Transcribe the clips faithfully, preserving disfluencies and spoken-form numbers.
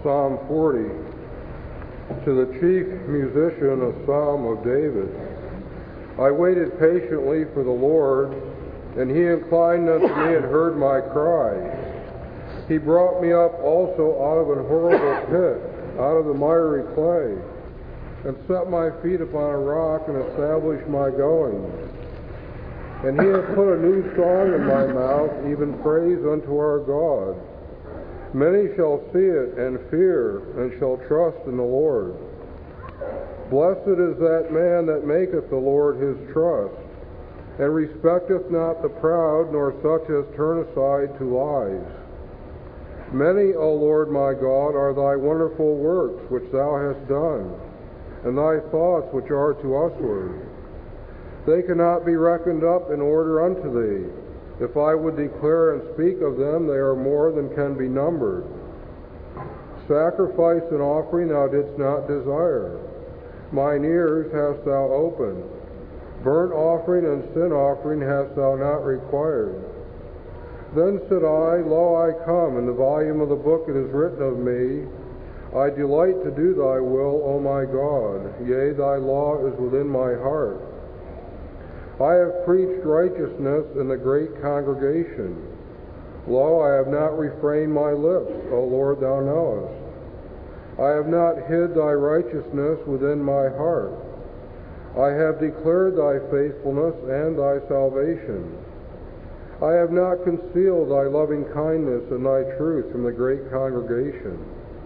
Psalm forty. To the chief musician, a psalm of David. I waited patiently for the Lord, and he inclined unto me and heard my cry. He brought me up also out of an horrible pit, out of the miry clay, and set my feet upon a rock and established my goings. And he hath put a new song in my mouth, even praise unto our God. Many shall see it and fear, and shall trust in the Lord. Blessed is that man that maketh the Lord his trust, and respecteth not the proud, nor such as turn aside to lies. Many, O Lord my God, are thy wonderful works which thou hast done, and thy thoughts which are to usward. They cannot be reckoned up in order unto thee. If I would declare and speak of them, they are more than can be numbered. Sacrifice and offering thou didst not desire. Mine ears hast thou opened. Burnt offering and sin offering hast thou not required. Then said I, Lo, I come, in the volume of the book it is written of me, I delight to do thy will, O my God. Yea, thy law is within my heart. I have preached righteousness in the great congregation. Lo, I have not refrained my lips, O Lord, thou knowest. I have not hid thy righteousness within my heart. I have declared thy faithfulness and thy salvation. I have not concealed thy loving kindness and thy truth from the great congregation.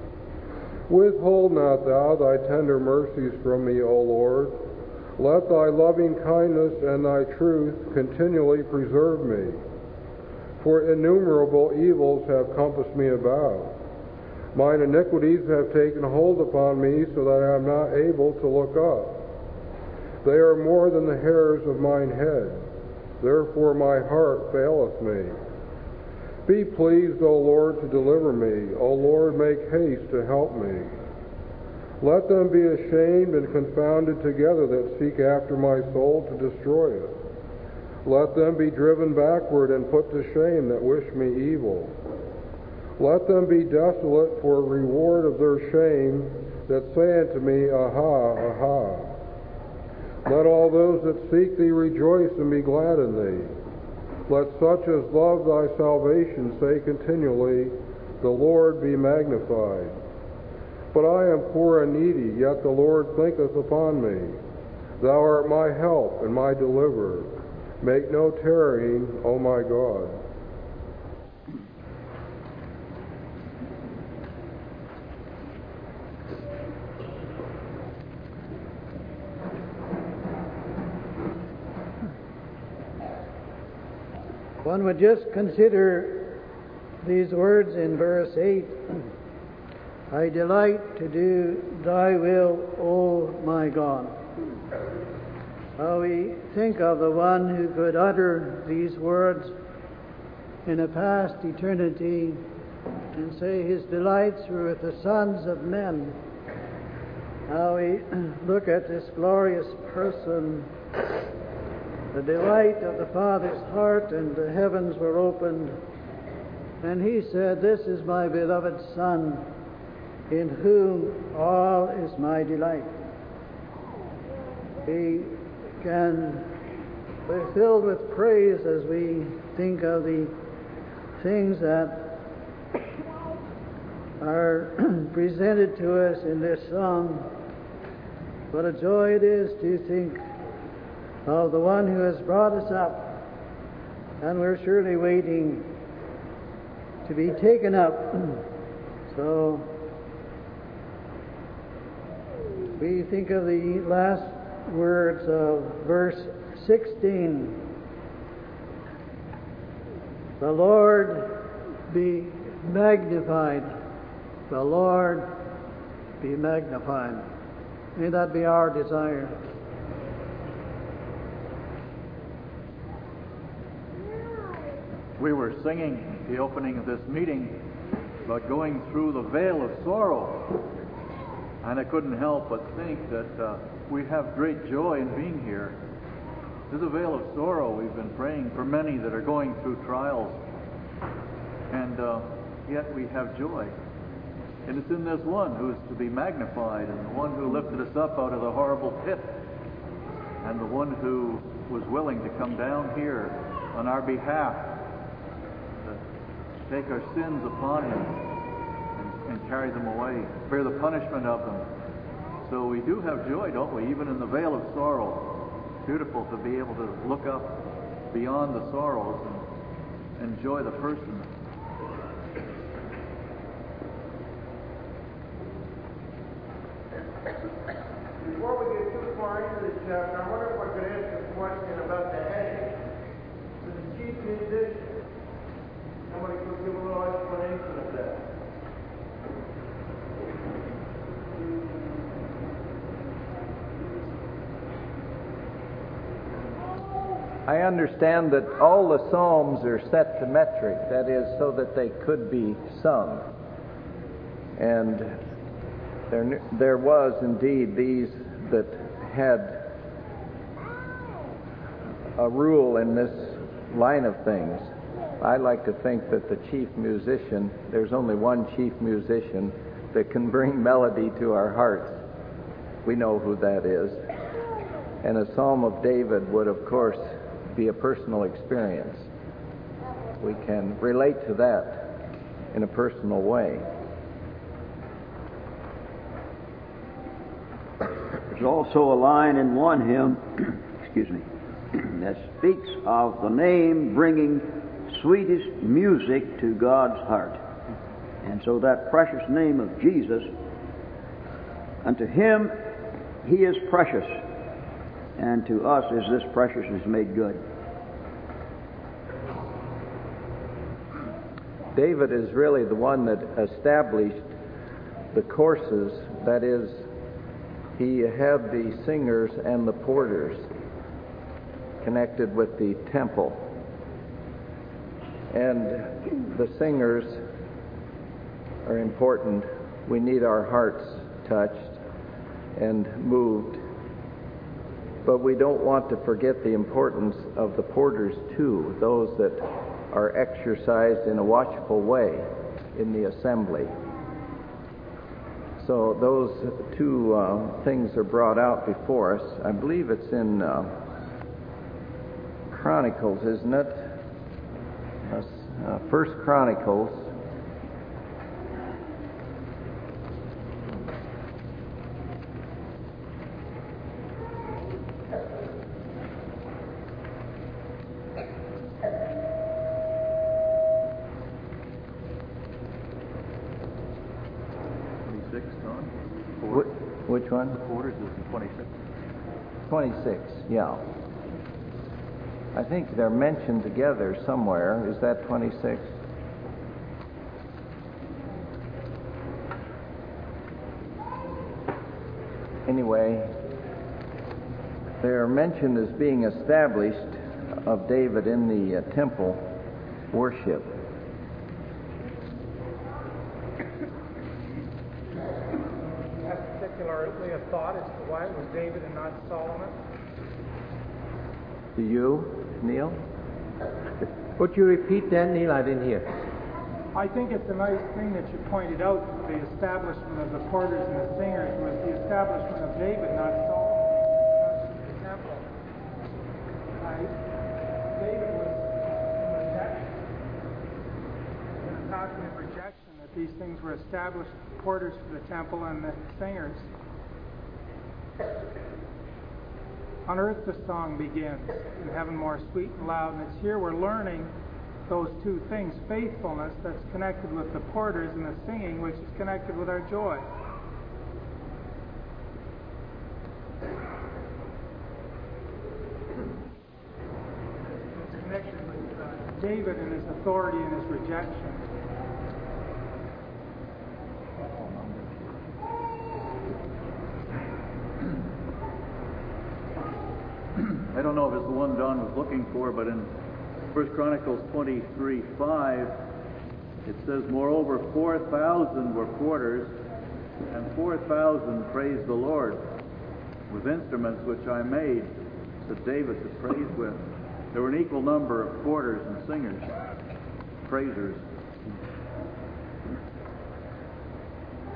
Withhold not thou thy tender mercies from me, O Lord. Let thy loving kindness and thy truth continually preserve me. For innumerable evils have compassed me about. Mine iniquities have taken hold upon me, so that I am not able to look up. They are more than the hairs of mine head. Therefore my heart faileth me. Be pleased, O Lord, to deliver me. O Lord, make haste to help me. Let them be ashamed and confounded together that seek after my soul to destroy it. Let them be driven backward and put to shame that wish me evil. Let them be desolate for reward of their shame that say unto me, Aha, aha. Let all those that seek thee rejoice and be glad in thee. Let such as love thy salvation say continually, The Lord be magnified. But I am poor and needy, yet the Lord thinketh upon me. Thou art my help and my deliverer. Make no tarrying, O my God. One would just consider these words in verse eight. I delight to do thy will, O my God. How we think of the one who could utter these words in a past eternity and say his delights were with the sons of men. How we look at this glorious person, the delight of the Father's heart, and the heavens were opened. And he said, This is my beloved Son, in whom all is my delight. We can be filled with praise as we think of the things that are presented to us in this song. What a joy it is to think of the one who has brought us up, and we're surely waiting to be taken up. So we think of the last words of verse sixteen. The Lord be magnified. The Lord be magnified. May that be our desire. We were singing the opening of this meeting about going through the veil of sorrow. And I couldn't help but think that uh, we have great joy in being here. There's a veil of sorrow. We've been praying for many that are going through trials. And uh, yet we have joy. And it's in this one who is to be magnified, and the one who lifted us up out of the horrible pit, and the one who was willing to come down here on our behalf, to take our sins upon him and, and carry them away, bear the punishment of them. So we do have joy, don't we? Even in the vale of sorrow. It's beautiful to be able to look up beyond the sorrows and enjoy the person. Before we get too far into this chapter, I wonder if I could ask a question about the heading. For the chief musician, somebody could give a little explanation of that. I understand that all the psalms are set to metric, that is, so that they could be sung. And there, there was indeed these that had a rule in this line of things. I like to think that the chief musician, there's only one chief musician that can bring melody to our hearts. We know who that is. And a Psalm of David would, of course, be a personal experience. We can relate to that in a personal way. There's also a line in one hymn, excuse me, that speaks of the name bringing sweetest music to God's heart. And so that precious name of Jesus, unto him he is precious, and to us is this preciousness made good. David is really the one that established the courses, that is, he had the singers and the porters connected with the temple. And the singers are important. We need our hearts touched and moved. But we don't want to forget the importance of the porters too, those that are exercised in a watchful way in the assembly. So those two uh, things are brought out before us. I believe it's in uh, Chronicles, isn't it? Uh, uh, First Chronicles. Which one? The quarters is in twenty-six. twenty-six, yeah. I think they're mentioned together somewhere. Is that twenty-six? Anyway, they're mentioned as being established of David in the uh, temple worship. Particularly a thought as to why it was David and not Solomon? Do you, Neil? Would you repeat that, Neil? I didn't hear. I think it's a nice thing that you pointed out that the establishment of the porters and the singers was the establishment of David, not Solomon, not the temple. I, David was in rejection, in a document rejection, that these things were established, porters for the temple and the singers. On earth the song begins, in heaven more sweet and loud, and it's here we're learning those two things, faithfulness that's connected with the porters and the singing which is connected with our joy. It's connected with uh, David and his authority and his rejection. I don't know if it's the one Don was looking for, but in First Chronicles twenty-three five, it says, moreover, four thousand were porters, and four thousand praised the Lord with instruments which I made, that David to praise with. There were an equal number of porters and singers, praisers.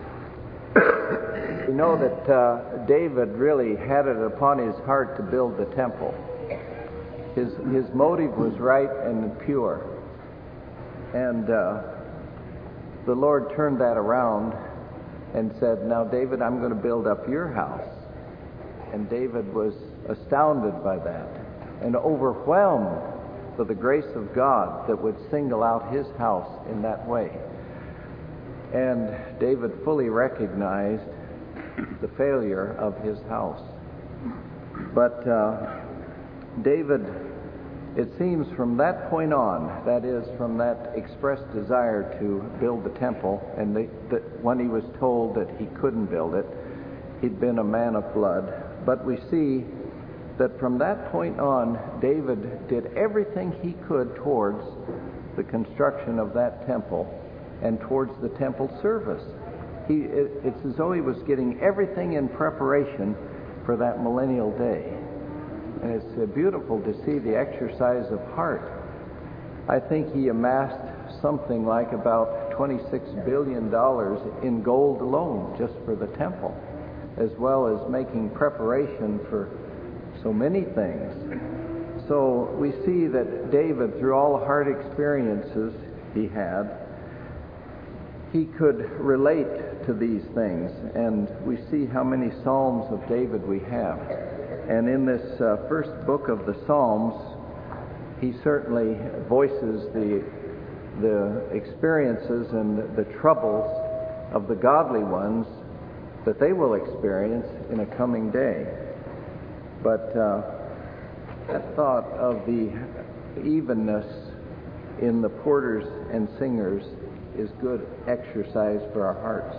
we know that uh, David really had it upon his heart to build the temple. His, his motive was right and pure. And uh, the Lord turned that around and said, now, David, I'm going to build up your house. And David was astounded by that and overwhelmed with the grace of God that would single out his house in that way. And David fully recognized the failure of his house. But uh, David, it seems from that point on, that is, from that expressed desire to build the temple, and the, the, when he was told that he couldn't build it, he'd been a man of blood. But we see that from that point on, David did everything he could towards the construction of that temple and towards the temple service. He, it, it's as though he was getting everything in preparation for that millennial day. And it's uh, beautiful to see the exercise of heart. I think he amassed something like about twenty-six billion dollars in gold alone just for the temple, as well as making preparation for so many things. So we see that David, through all the hard experiences he had, he could relate to these things. And we see how many Psalms of David we have. And in this uh, first book of the Psalms, he certainly voices the, the experiences and the troubles of the godly ones that they will experience in a coming day. But uh, that thought of the evenness in the porters and singers is good exercise for our hearts.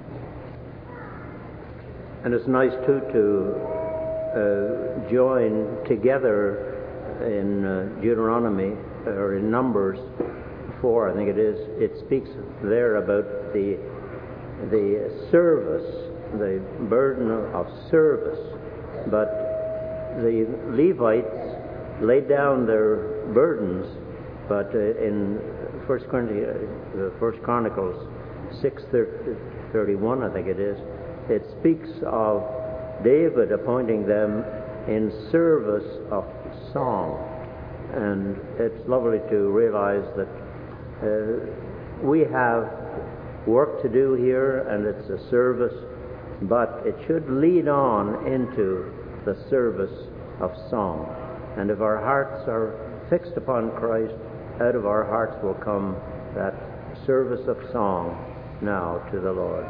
And it's nice, too, to uh, join together in uh, Deuteronomy, or in Numbers four, I think it is. It speaks there about the, the service, the burden of service. But the Levites laid down their burdens, but uh, in First Chronicles, the First Chronicles six thirty-one, I think it is, it speaks of David appointing them in service of song, and it's lovely to realize that uh, we have work to do here, and it's a service, but it should lead on into the service of song. And if our hearts are fixed upon Christ, out of our hearts will come that service of song now to the Lord.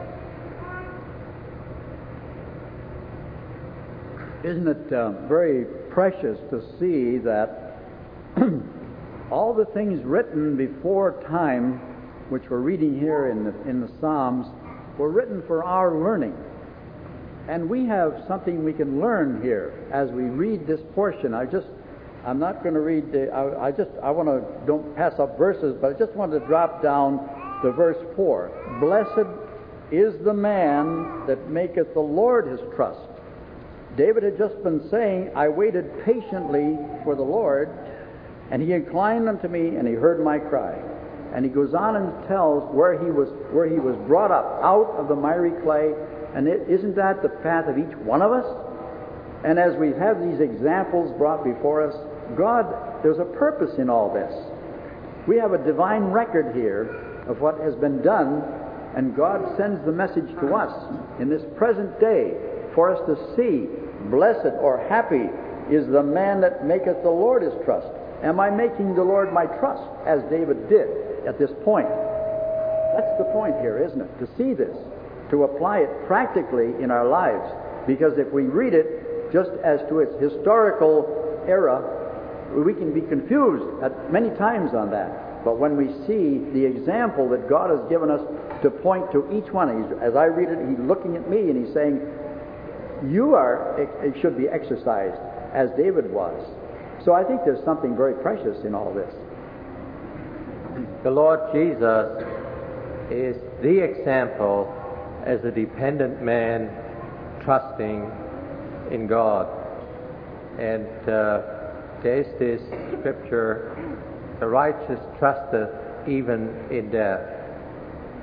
Isn't it uh, very precious to see that all the things written before time, which we're reading here in the, in the Psalms, were written for our learning. And we have something we can learn here as we read this portion. I just, I'm not going to read the, I, I just, I want to, don't pass up verses, but I just want to drop down to verse four. Blessed is the man that maketh the Lord his trust. David had just been saying, I waited patiently for the Lord, and he inclined unto me, and he heard my cry. And he goes on and tells where he was, where he was brought up out of the miry clay. And it, isn't that the path of each one of us? And as we have these examples brought before us, God, there's a purpose in all this. We have a divine record here of what has been done, and God sends the message to us in this present day for us to see, blessed or happy is the man that maketh the Lord his trust. Am I making the Lord my trust, as David did at this point? That's the point here, isn't it? To see this, to apply it practically in our lives. Because if we read it just as to its historical era, we can be confused at many times on that. But when we see the example that God has given us to point to each one, he's, as I read it, he's looking at me and he's saying, you are, it, it should be exercised as David was. So I think there's something very precious in all this. The Lord Jesus is the example as a dependent man trusting in God. And uh, there's this scripture, the righteous trusteth even in death.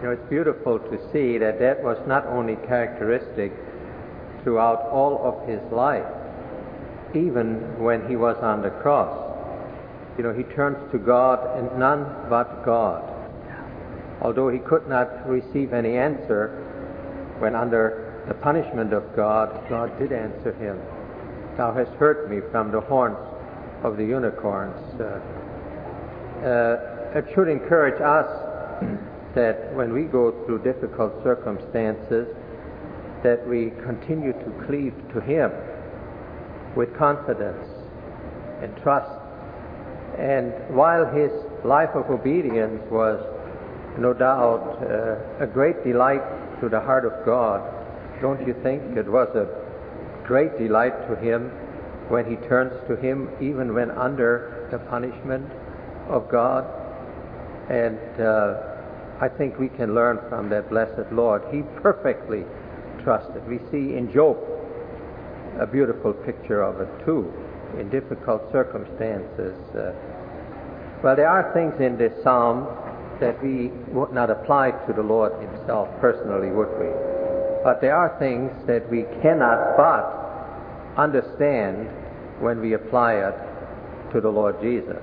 know, it's beautiful to see that that was not only characteristic throughout all of his life, even when he was on the cross. You know, he turns to God and none but God. Although he could not receive any answer when under the punishment of God, God did answer him. Thou hast heard me from the horns of the unicorns. Uh, uh, it should encourage us that when we go through difficult circumstances, that we continue to cleave to him with confidence and trust. And while his life of obedience was no doubt uh, a great delight to the heart of God, don't you think it was a great delight to him when he turns to him even when under the punishment of God? And uh, I think we can learn from that blessed Lord. He perfectly trusted. We see in Job a beautiful picture of it too, in difficult circumstances. Uh, well, there are things in this psalm that we would not apply to the Lord himself personally, would we? But there are things that we cannot but understand when we apply it to the Lord Jesus.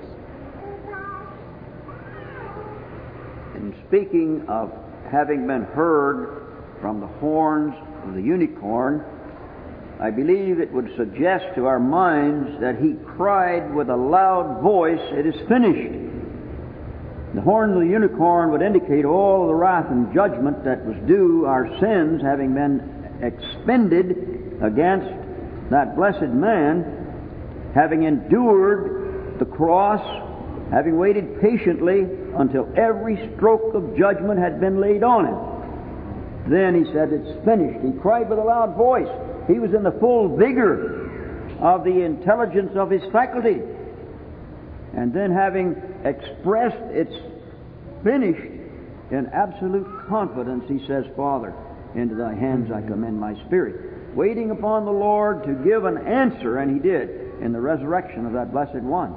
In speaking of having been heard from the horns of the unicorn, I believe it would suggest to our minds that he cried with a loud voice, "It is finished." The horn of the unicorn would indicate all the wrath and judgment that was due our sins having been expended against that blessed man, having endured the cross, having waited patiently until every stroke of judgment had been laid on him. Then he said, "It's finished." He cried with a loud voice. He was in the full vigor of the intelligence of his faculty. And then having expressed its finished in absolute confidence, he says, "Father, into thy hands I commend my spirit." Waiting upon the Lord to give an answer, and he did, in the resurrection of that blessed one.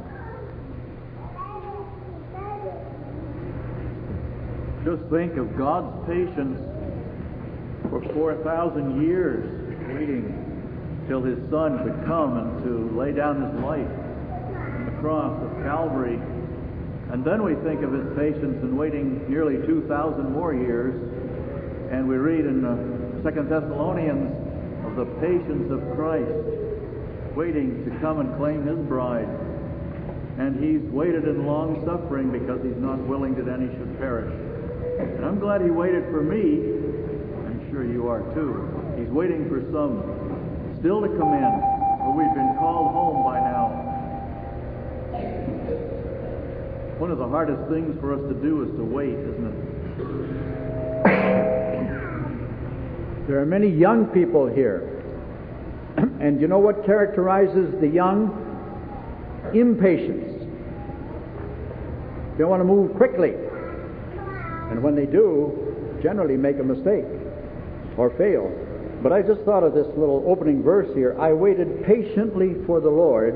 Just think of God's patience for four thousand years, waiting till his Son could come and to lay down his life on the cross of Calvary. And then we think of his patience in waiting nearly two thousand more years, and we read in uh, Second Thessalonians of the patience of Christ, waiting to come and claim his bride. And he's waited in long suffering because he's not willing that any should perish. And I'm glad he waited for me. I'm sure you are too. He's waiting for some still to come in, for we've been called home by now. One of the hardest things for us to do is to wait, isn't it? There are many young people here. And you know what characterizes the young? Impatience. They want to move quickly. And when they do, generally make a mistake or fail. But I just thought of this little opening verse here. I waited patiently for the Lord,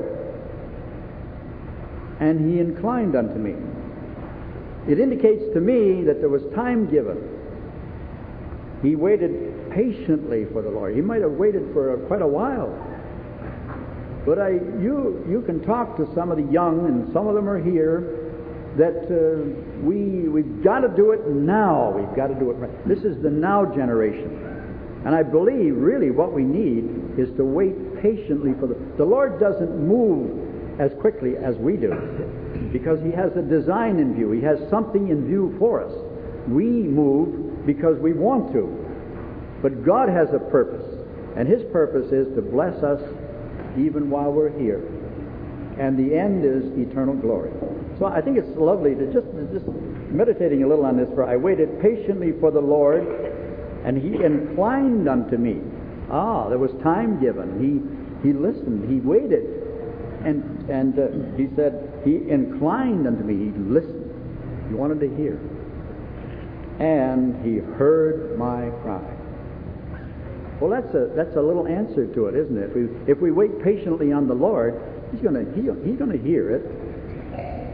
and he inclined unto me. It indicates to me that there was time given. He waited patiently for the Lord. He might have waited for quite a while. But I, you, you can talk to some of the young, and some of them are here, that uh, we, we've got to do it now. We've got to do it right. This is the now generation. And I believe really what we need is to wait patiently for the... The Lord doesn't move as quickly as we do, because he has a design in view. He has something in view for us. We move because we want to. But God has a purpose, and his purpose is to bless us even while we're here. And the end is eternal glory. So I think it's lovely to just, just meditating a little on this, for I waited patiently for the Lord, and he inclined unto me. Ah, there was time given. He he listened. He waited. And and uh, he said, he inclined unto me. He listened. He wanted to hear. And he heard my cry. Well, that's a that's a little answer to it, isn't it? If we if we wait patiently on the Lord, he's going to he, he's going to hear it. But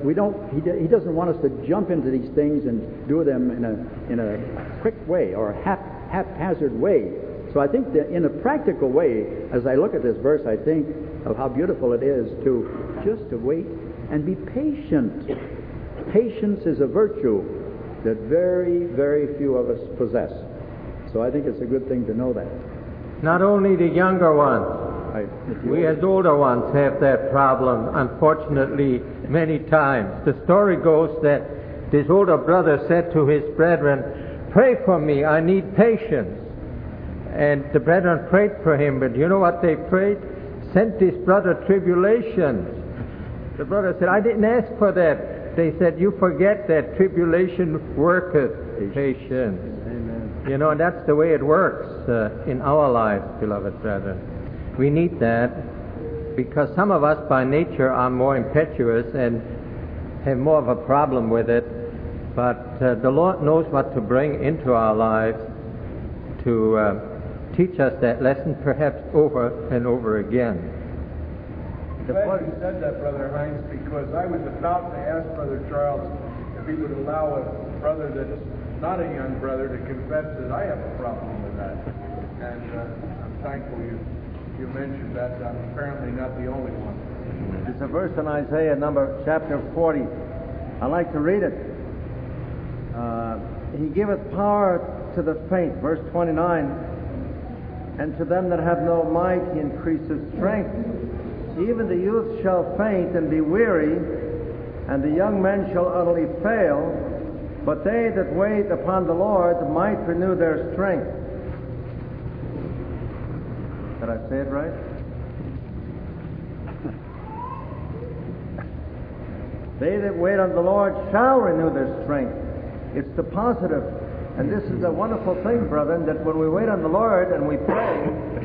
we don't. He, he doesn't want us to jump into these things and do them in a in a quick way or a hap, haphazard way. So I think that in a practical way, as I look at this verse, I think of how beautiful it is to just to wait and be patient. Patience is a virtue that very, very few of us possess. So I think it's a good thing to know that. Not only the younger ones. I, we as older ones have that problem, unfortunately, many times. The story goes that this older brother said to his brethren, "Pray for me, I need patience." And the brethren prayed for him, but you know what they prayed? Sent this brother tribulations. The brother said, "I didn't ask for that." They said, "You forget that tribulation worketh patience." Amen. You know, and that's the way it works uh, in our lives, beloved brethren. We need that because some of us by nature are more impetuous and have more of a problem with it. But uh, the Lord knows what to bring into our lives to uh, teach us that lesson perhaps over and over again. I'm glad you said that, Brother Hines, because I was about to ask Brother Charles if he would allow a brother that's not a young brother to confess that I have a problem with that. And uh, I'm thankful you You mentioned that. I'm apparently not the only one. It's a verse in Isaiah, number chapter forty. I like to read it. Uh, he giveth power to the faint, verse twenty-nine, and to them that have no might he increaseth strength. Even the youth shall faint and be weary, and the young men shall utterly fail. But they that wait upon the Lord might renew their strength. Did I say it right? They that wait on the Lord shall renew their strength. It's the positive. And this is a wonderful thing, brethren, that when we wait on the Lord and we pray,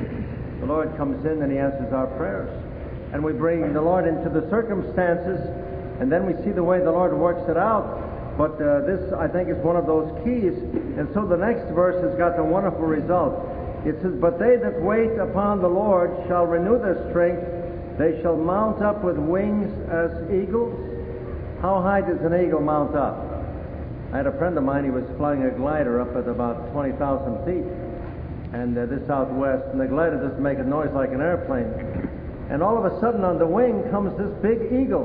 the Lord comes in and he answers our prayers. And we bring the Lord into the circumstances, and then we see the way the Lord works it out. But uh, this, I think, is one of those keys. And so the next verse has got a wonderful result. It says, "But they that wait upon the Lord shall renew their strength. They shall mount up with wings as eagles." How high does an eagle mount up? I had a friend of mine, he was flying a glider up at about twenty thousand feet. And uh, this out west, and the glider doesn't make a noise like an airplane. And all of a sudden on the wing comes this big eagle,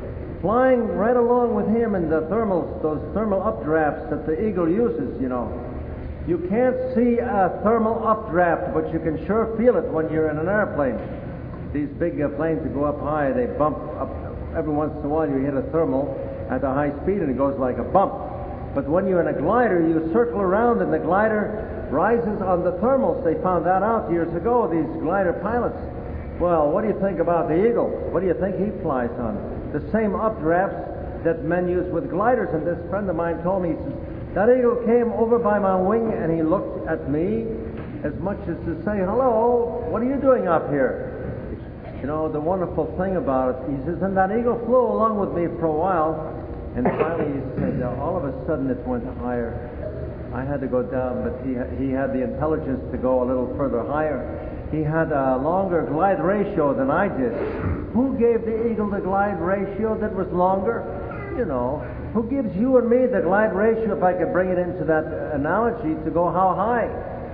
flying right along with him in the thermals, those thermal updrafts that the eagle uses, you know. You can't see a thermal updraft, but you can sure feel it when you're in an airplane. These big uh, planes that go up high, they bump up. Every once in a while you hit a thermal at a high speed and it goes like a bump. But when you're in a glider, you circle around and the glider rises on the thermals. They found that out years ago, these glider pilots. Well, what do you think about the eagle? What do you think he flies on? The same updrafts that men use with gliders. And this friend of mine told me, he says, that eagle came over by my wing and he looked at me as much as to say, "Hello, what are you doing up here?" You know, the wonderful thing about it, he says, and that eagle flew along with me for a while, and finally he said, uh, all of a sudden it went higher. I had to go down, but he, he had the intelligence to go a little further higher. He had a longer glide ratio than I did. Who gave the eagle the glide ratio that was longer? You know, who gives you and me the glide ratio, if I could bring it into that analogy, to go how high?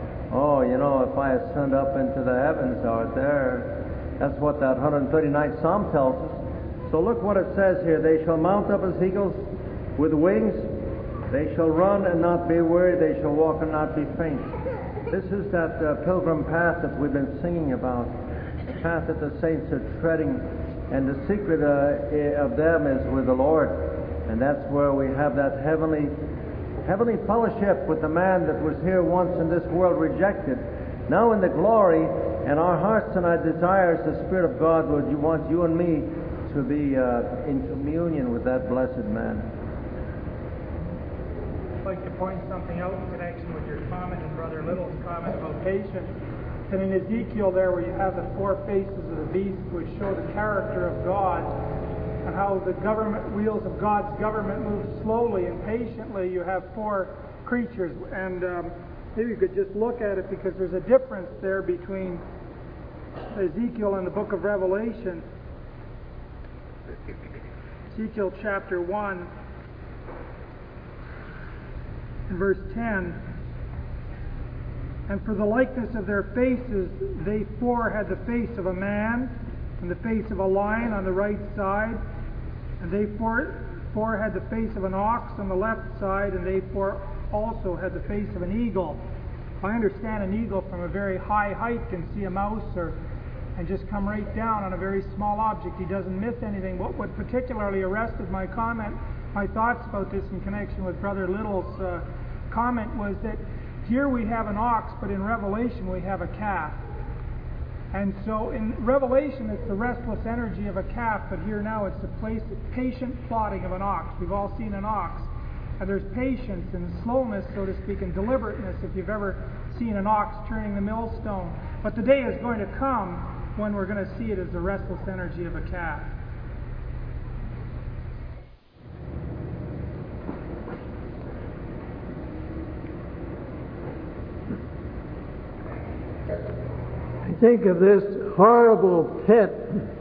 Oh, you know, if I ascend up into the heavens out there, that's what that one hundred thirty-ninth Psalm tells us. So look what it says here. They shall mount up as eagles with wings. They shall run and not be weary. They shall walk and not be faint. This is that uh, pilgrim path that we've been singing about, the path that the saints are treading. And the secret uh, of them is with the Lord. And that's where we have that heavenly heavenly fellowship with the man that was here once in this world rejected. Now in the glory, and our hearts and our desires, the Spirit of God would you want you and me to be uh, in communion with that blessed man. I'd like to point something out in connection with your comment and Brother Little's comment about patience. And in Ezekiel there, where you have the four faces of the beast, which show the character of God, and how the government wheels of God's government move slowly and patiently. You have four creatures, and um, maybe you could just look at it, because there's a difference there between Ezekiel and the book of Revelation. Ezekiel chapter one, in verse ten. And for the likeness of their faces, they four had the face of a man, and the face of a lion on the right side, and they four, four had the face of an ox on the left side, and they four also had the face of an eagle. I understand an eagle from a very high height can see a mouse or and just come right down on a very small object. He doesn't miss anything. What, what particularly arrested my comment, my thoughts about this in connection with Brother Little's uh, comment was that here we have an ox, but in Revelation we have a calf. And so in Revelation it's the restless energy of a calf, but here now it's the place, patient plodding of an ox. We've all seen an ox. And there's patience and slowness, so to speak, and deliberateness if you've ever seen an ox turning the millstone. But the day is going to come when we're going to see it as the restless energy of a calf. I think of this horrible pit.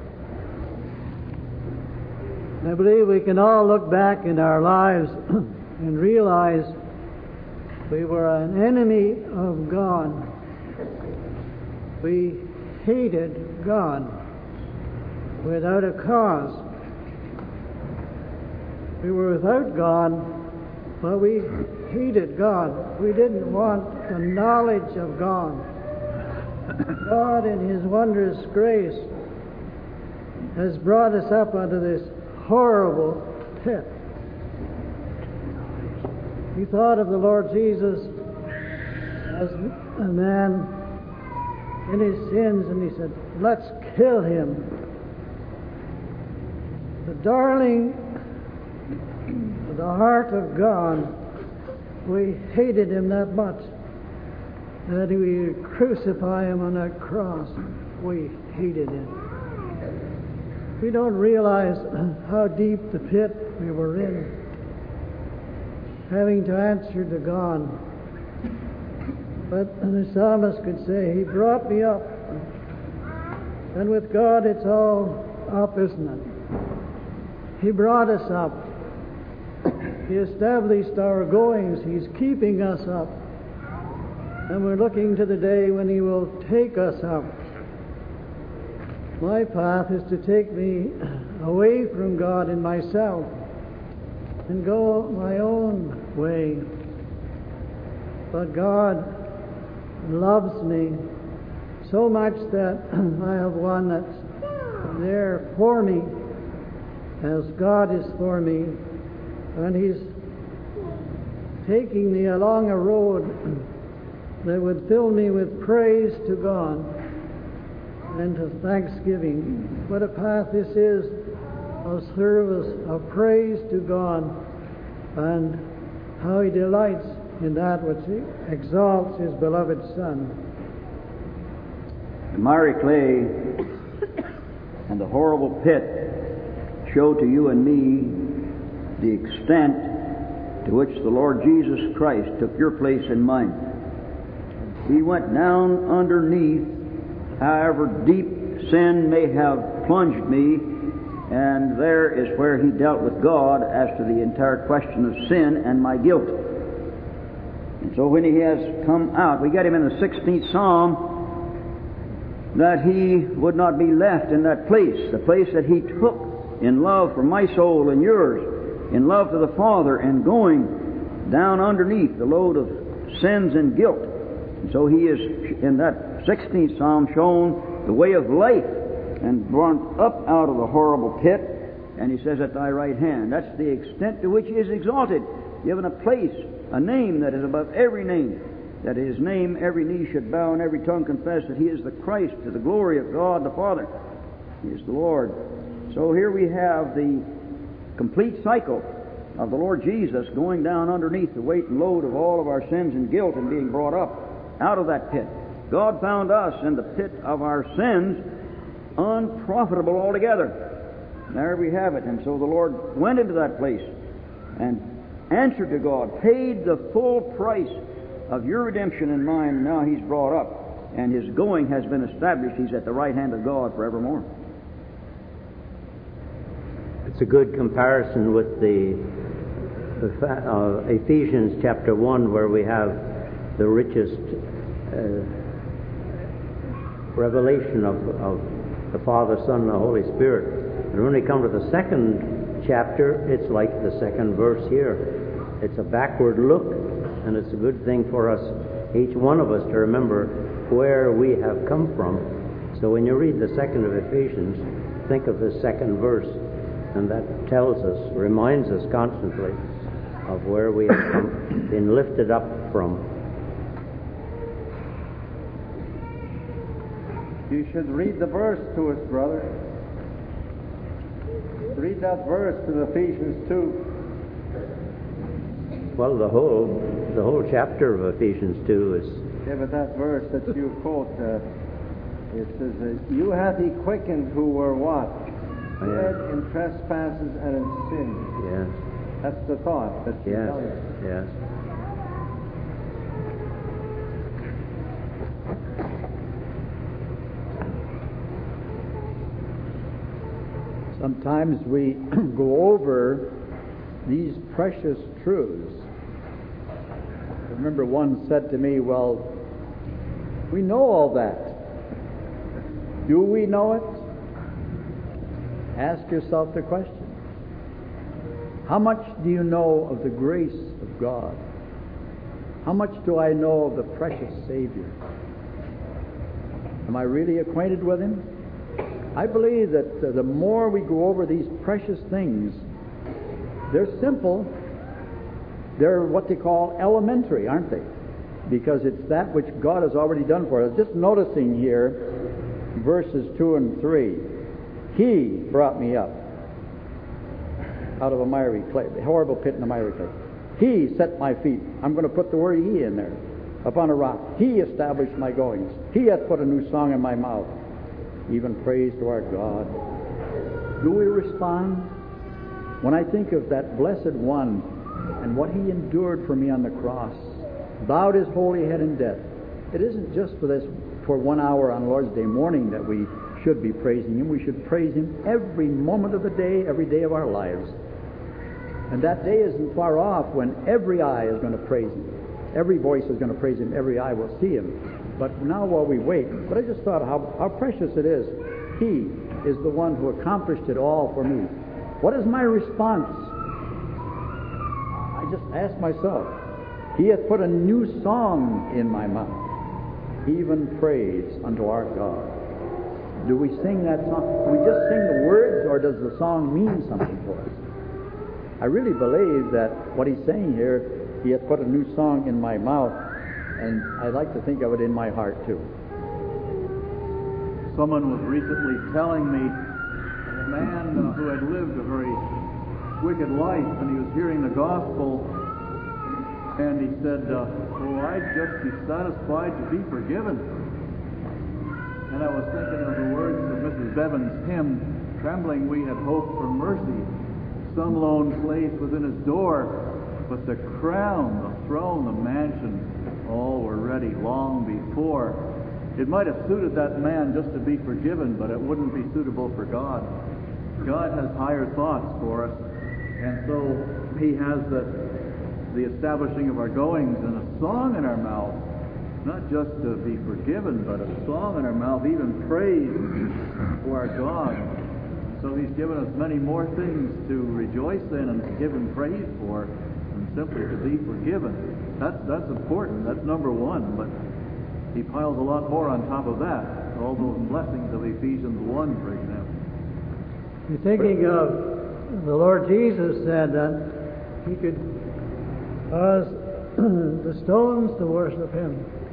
I believe we can all look back in our lives and realize we were an enemy of God. We hated God without a cause. We were without God, but we hated God. We didn't want the knowledge of God. God, in His wondrous grace, has brought us up out of this horrible pit. He thought of the Lord Jesus as a man in his sins, and he said, let's kill him. The darling of the heart of God, we hated him that much that we would crucify him on that cross. We hated him. We don't realize how deep the pit we were in, having to answer to God. But the psalmist could say, He brought me up. And with God it's all up, isn't it? He brought us up. He established our goings. He's keeping us up. And we're looking to the day when He will take us up. My path is to take me away from God and myself and go my own way. But God loves me so much that I have one that's there for me as God is for me, and He's taking me along a road that would fill me with praise to God and to thanksgiving. What a path this is of service, of praise to God, and how He delights in that which He exalts His beloved Son. The miry clay and the horrible pit show to you and me the extent to which the Lord Jesus Christ took your place and mine. He went down underneath, however deep sin may have plunged me, and there is where He dealt with God as to the entire question of sin and my guilt. And so when He has come out, we get Him in the sixteenth Psalm, that He would not be left in that place, the place that He took in love for my soul and yours, in love to the Father, and going down underneath the load of sins and guilt. And so He is, in that sixteenth Psalm, shown the way of life and brought up out of the horrible pit, and He says, at thy right hand. That's the extent to which He is exalted, given a place, a name that is above every name, that His name every knee should bow and every tongue confess that He is the Christ, to the glory of God the Father. He is the Lord. So here we have the complete cycle of the Lord Jesus going down underneath the weight and load of all of our sins and guilt and being brought up out of that pit. God found us in the pit of our sins unprofitable altogether. There we have it. And so the Lord went into that place and answered to God, paid the full price of your redemption and mine, and now He's brought up, and His going has been established. He's at the right hand of God forevermore. It it's a good comparison with the, the uh, Ephesians chapter one, where we have the richest uh, revelation of, of the Father, Son, and the Holy Spirit. And when we come to the second chapter, it's like the second verse here. It's a backward look, and it's a good thing for us, each one of us, to remember where we have come from. So when you read the second of Ephesians, think of the second verse, and that tells us, reminds us constantly of where we have come, been lifted up from. You should read the verse to us, brother. Read that verse to Ephesians two. Well, the whole the whole chapter of Ephesians two is... Yeah, but that verse that you quote, uh, it says, uh, you hath he quickened who were what? Dead Yes. in trespasses and in sins. Yes. That's the thought that you Yes. tell us. Yes. Sometimes we go over these precious truths. I remember one said to me, well, we know all that. Do we know it? Ask yourself the question. How much do you know of the grace of God? How much do I know of the precious Savior? Am I really acquainted with Him? I believe that uh, the more we go over these precious things, they're simple. They're what they call elementary, aren't they? Because it's that which God has already done for us. Just noticing here, verses two and three. He brought me up out of a miry clay, a horrible pit in a miry clay. He set my feet. I'm going to put the word He in there. Upon a rock. He established my goings. He hath put a new song in my mouth. Even praise to our God. Do we respond? When I think of that blessed one and what He endured for me on the cross, bowed His holy head in death, it isn't just for this, for one hour on Lord's Day morning that we should be praising Him. We should praise Him every moment of the day, every day of our lives. And that day isn't far off when every eye is going to praise Him. Every voice is going to praise Him. Every eye will see Him. But now while we wait, but I just thought how, how precious it is. He is the one who accomplished it all for me. What is my response? I just ask myself. He hath put a new song in my mouth, even praise unto our God. Do we sing that song? Do we just sing the words, or does the song mean something for us? I really believe that what he's saying here, He hath put a new song in my mouth, and I'd like to think of it in my heart too. Someone was recently telling me a man uh, who had lived a very wicked life, and he was hearing the gospel, and he said, uh, oh, I'd just be satisfied to be forgiven. And I was thinking of the words of Missus Bevan's hymn, Trembling we had hoped for mercy, some lone place within His door, but the crown, the throne, the mansion, all were ready long before. It might have suited that man just to be forgiven, but it wouldn't be suitable for God. God has higher thoughts for us, and so He has the, the establishing of our goings and a song in our mouth, not just to be forgiven, but a song in our mouth, even praise to our God. So He's given us many more things to rejoice in and to give Him praise for than simply to be forgiven. That's, that's important. That's number one. But He piles a lot more on top of that. All those blessings of Ephesians one, for example. You're thinking of the Lord Jesus said that He could cause the stones to worship Him.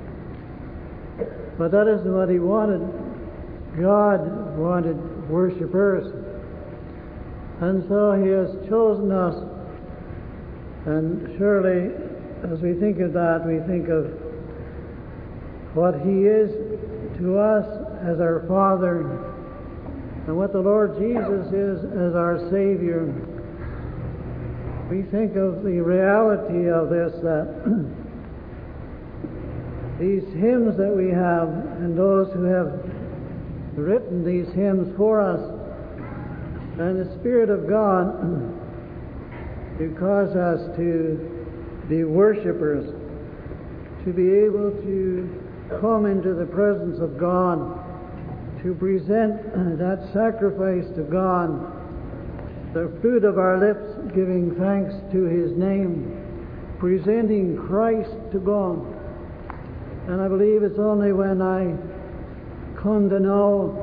But that isn't what He wanted. God wanted worshipers. And so He has chosen us. And surely, as we think of that, we think of what He is to us as our Father, and what the Lord Jesus is as our Savior. We think of the reality of this, that these hymns that we have, and those who have written these hymns for us, And the Spirit of God to cause us to be worshipers, to be able to come into the presence of God, to present that sacrifice to God, the fruit of our lips giving thanks to His name, presenting Christ to God. And I believe it's only when I come to know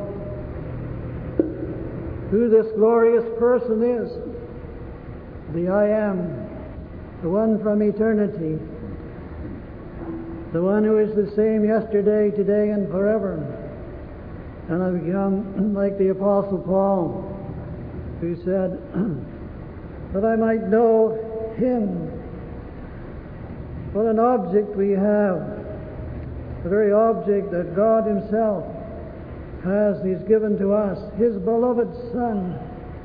who this glorious person is, the I Am, the one from eternity, the one who is the same yesterday, today, and forever. And I become like the Apostle Paul, who said, that I might know Him. What an object we have, the very object that God Himself has, He's given to us, His beloved Son.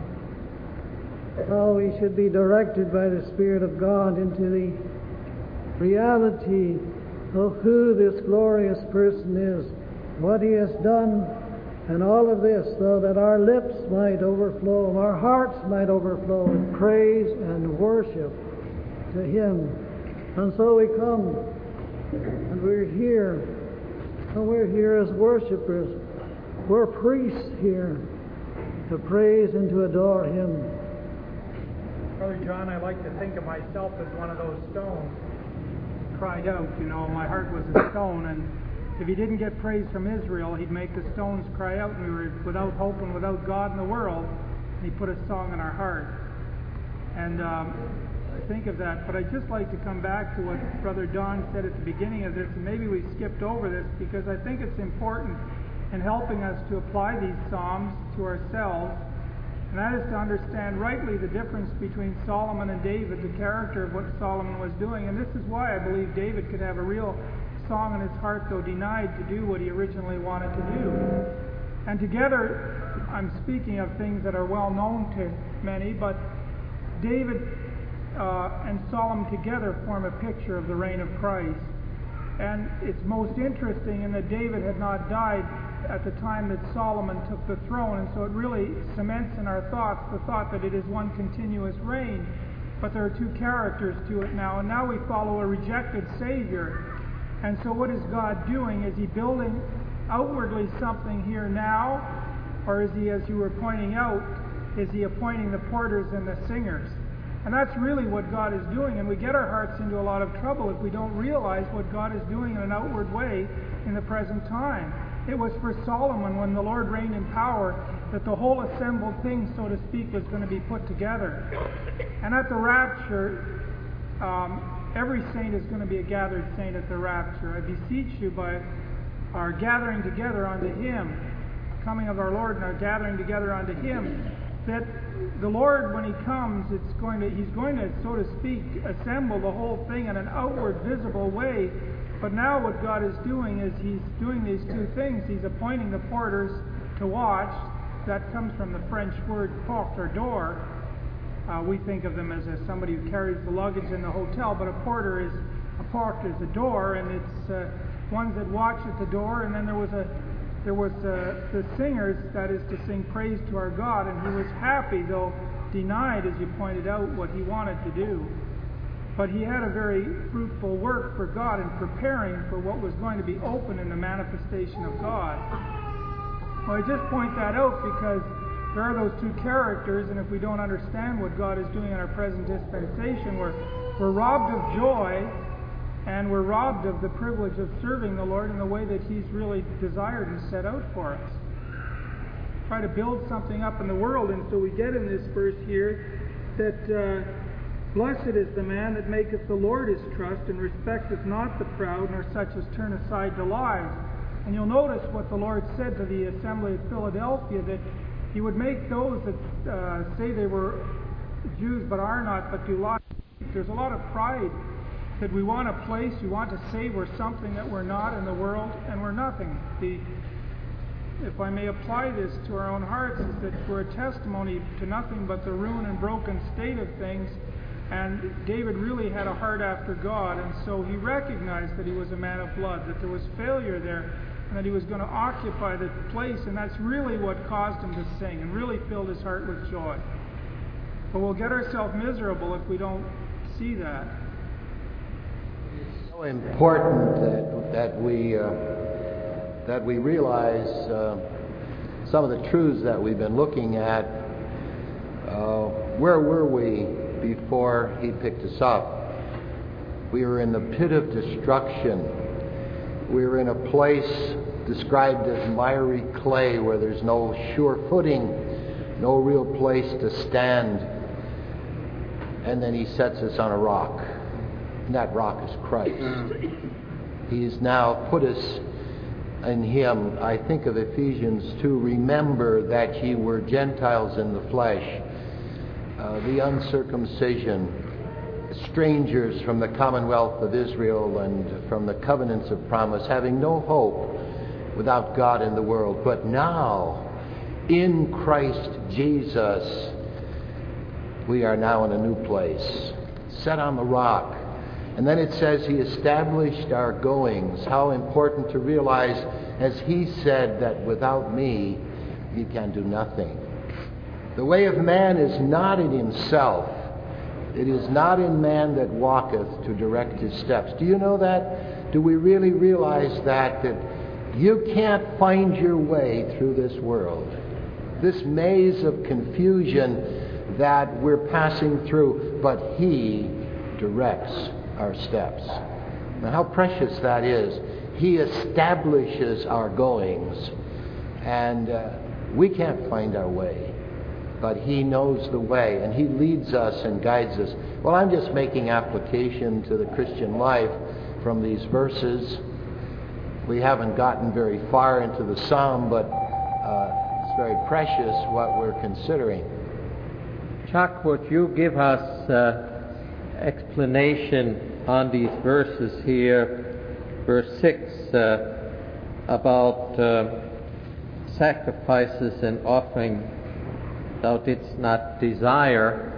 How we should be directed by the Spirit of God into the reality of who this glorious person is, what He has done, and all of this, so that our lips might overflow, our hearts might overflow in praise and worship to Him. And so we come, and we're here, and we're here as worshipers. We're priests here to praise and to adore Him. Brother John, I like to think of myself as one of those stones. Cried out, you know, my heart was a stone, and if he didn't get praise from Israel, he'd make the stones cry out, and we were without hope and without God in the world, and he put a song in our heart. And um, I think of that, but I'd just like to come back to what Brother Don said at the beginning of this, and maybe we skipped over this, because I think it's important in helping us to apply these psalms to ourselves, and that is to understand rightly the difference between Solomon and David, the character of what Solomon was doing. And this is why I believe David could have a real song in his heart, though denied to do what he originally wanted to do. And together, I'm speaking of things that are well known to many, but David uh, and Solomon together form a picture of the reign of Christ. And it's most interesting in that David had not died at the time that Solomon took the throne, and so it really cements in our thoughts the thought that it is one continuous reign. But there are two characters to it now, and now we follow a rejected Savior. And so what is God doing? Is He building outwardly something here now, or is He, as you were pointing out, is He appointing the porters and the singers? And that's really what God is doing, and we get our hearts into a lot of trouble if we don't realize what God is doing in an outward way in the present time. It was for Solomon, when the Lord reigned in power, that the whole assembled thing, so to speak, was going to be put together. And at the rapture, um, every saint is going to be a gathered saint at the rapture. I beseech you, by our gathering together unto Him, coming of our Lord and our gathering together unto Him, that the Lord, when He comes, it's going to, He's going to, so to speak, assemble the whole thing in an outward, visible way. But now what God is doing is He's doing these two things. He's appointing the porters to watch. That comes from the French word porte, or door. Uh, we think of them as a, somebody who carries the luggage in the hotel, but a porter is, a porte is a door, and it's uh, ones that watch at the door. And then there was a There was uh, the singers, that is to sing praise to our God, and he was happy, though denied, as you pointed out, what he wanted to do. But he had a very fruitful work for God in preparing for what was going to be open in the manifestation of God. Well, I just point that out because there are those two characters, and if we don't understand what God is doing in our present dispensation, we're, we're robbed of joy, and we're robbed of the privilege of serving the Lord in the way that He's really desired and set out for us. Try to build something up in the world, and so we get in this verse here that uh, blessed is the man that maketh the Lord his trust, and respecteth not the proud, nor such as turn aside to lies. And you'll notice what the Lord said to the assembly of Philadelphia, that He would make those that uh, say they were Jews but are not, but do lie. There's a lot of pride that we want a place, we want to say we're something that we're not in the world, and we're nothing. The, if I may apply this to our own hearts, is that we're a testimony to nothing but the ruin and broken state of things. And David really had a heart after God, and so he recognized that he was a man of blood, that there was failure there. and that he was going to occupy the place, and that's really what caused him to sing and really filled his heart with joy. But we'll get ourselves miserable if we don't see that. It's so important that that we uh, that we realize uh, some of the truths that we've been looking at. Uh, where were we before he picked us up? We were in the pit of destruction. We were in a place described as miry clay where there's no sure footing, no real place to stand. And then he sets us on a rock. And that rock is Christ. He's now put us in him. I think of Ephesians two, remember that ye were Gentiles in the flesh, uh, the uncircumcision, strangers from the commonwealth of Israel and from the covenants of promise, having no hope, without God in the world. But now, in Christ Jesus, we are now in a new place, set on the rock. And then it says he established our goings. How important to realize, as he said, that without me you can do nothing. The way of man is not in himself. It is not in man that walketh to direct his steps. Do you know that? Do we really realize that? That you can't find your way through this world. This maze of confusion that we're passing through, but he directs our steps. Now, how precious that is. He establishes our goings, and uh, we can't find our way, but he knows the way, and he leads us and guides us. Well, I'm just making application to the Christian life from these verses. We haven't gotten very far into the psalm, but uh, it's very precious what we're considering. Chuck, would you give us uh, explanation on these verses here, verse six, uh, about uh, sacrifices and offering thou didst not desire,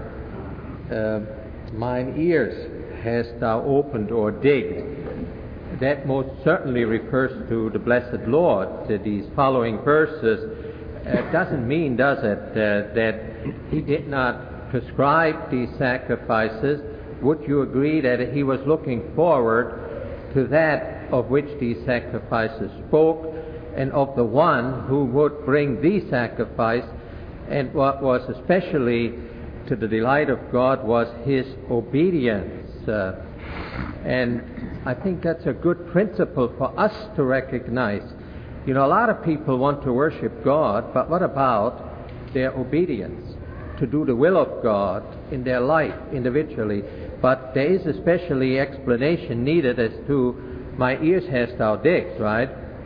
uh, mine ears hast thou opened or digged. That most certainly refers to the blessed Lord. Uh, these following verses uh, doesn't mean, does it, uh, that he did not prescribe these sacrifices. Would you agree that he was looking forward to that of which these sacrifices spoke, and of the one who would bring the sacrifice? And what was especially to the delight of God was his obedience. Uh, and I think that's a good principle for us to recognize. You know, a lot of people want to worship God, but what about their obedience to do the will of God in their life individually? But there is especially explanation needed as to my ears hast thou digged, right?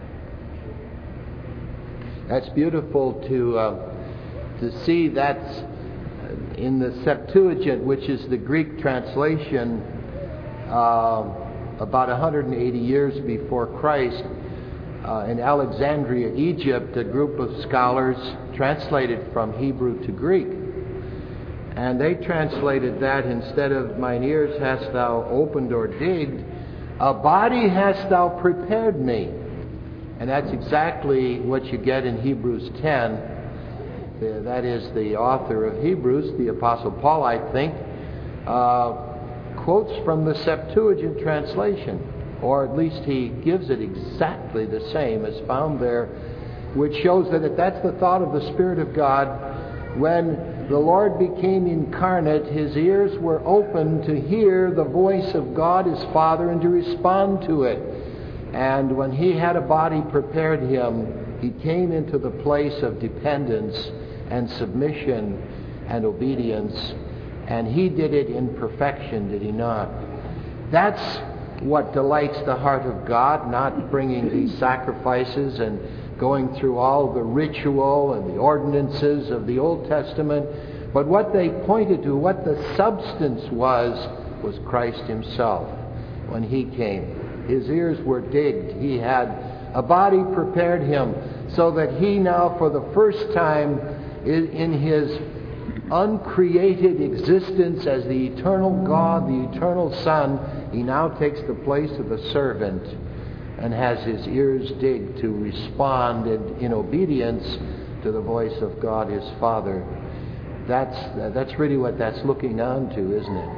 That's beautiful to uh, to see. That's in the Septuagint, which is the Greek translation, uh, about one hundred eighty years before Christ. Uh, in Alexandria, Egypt, a group of scholars translated from Hebrew to Greek. And they translated that, instead of mine ears hast thou opened or digged, a body hast thou prepared me. And that's exactly what you get in Hebrews ten. The, that is the author of Hebrews, the Apostle Paul, I think, uh, quotes from the Septuagint translation. Or at least he gives it exactly the same as found there, which shows that if that's the thought of the Spirit of God, when the Lord became incarnate, his ears were open to hear the voice of God his Father and to respond to it. And when he had a body prepared him, he came into the place of dependence and submission and obedience. And he did it in perfection, did he not? That's what delights the heart of God, not bringing these sacrifices and going through all the ritual and the ordinances of the Old Testament, but what they pointed to, what the substance was, was Christ himself when he came. His ears were digged. He had a body prepared him so that he now, for the first time in his uncreated existence as the eternal God, the eternal Son, he now takes the place of a servant and has his ears dig to respond in, in obedience to the voice of God his Father. That's, that's really what that's looking on to, isn't it?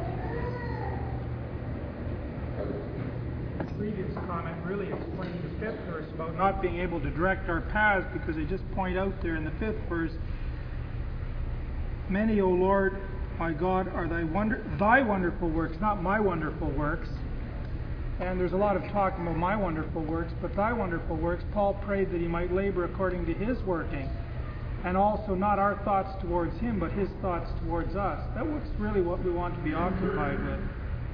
Previous comment really explained the fifth verse about not being able to direct our paths, because they just point out there in the fifth verse, many, O Lord, my God, are thy wonder, thy wonderful works, not my wonderful works. And there's a lot of talk about my wonderful works, but thy wonderful works. Paul prayed that he might labor according to his working, and also not our thoughts towards him, but his thoughts towards us. That was really what we want to be occupied with.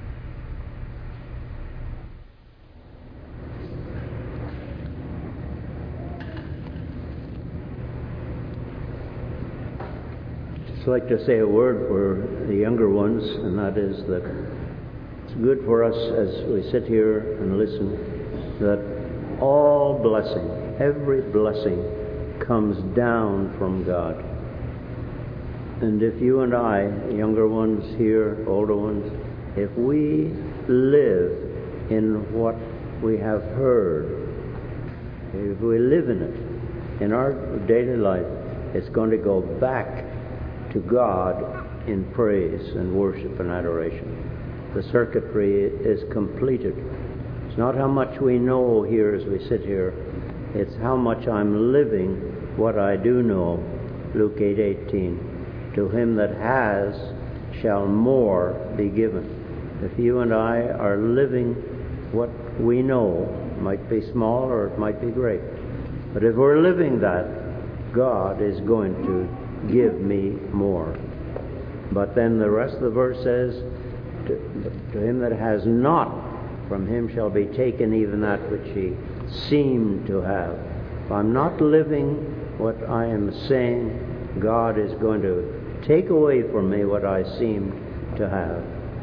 I'd like to say a word for the younger ones, and that is that it's good for us as we sit here and listen that all blessing, every blessing, comes down from God. And if you and I, younger ones here, older ones, if we live in what we have heard, if we live in it, in our daily life, it's going to go back to God in praise and worship and adoration. The circuitry is completed. It's not how much we know here as we sit here, it's how much I'm living what I do know. Luke eight eighteen. To him that has shall more be given. If you and I are living what we know, it might be small or it might be great, but if we're living that, God is going to give me more. But then the rest of the verse says, to, to him that has not, from him shall be taken even that which he seemed to have. If I'm not living what I am saying, God is going to take away from me what I seem to have.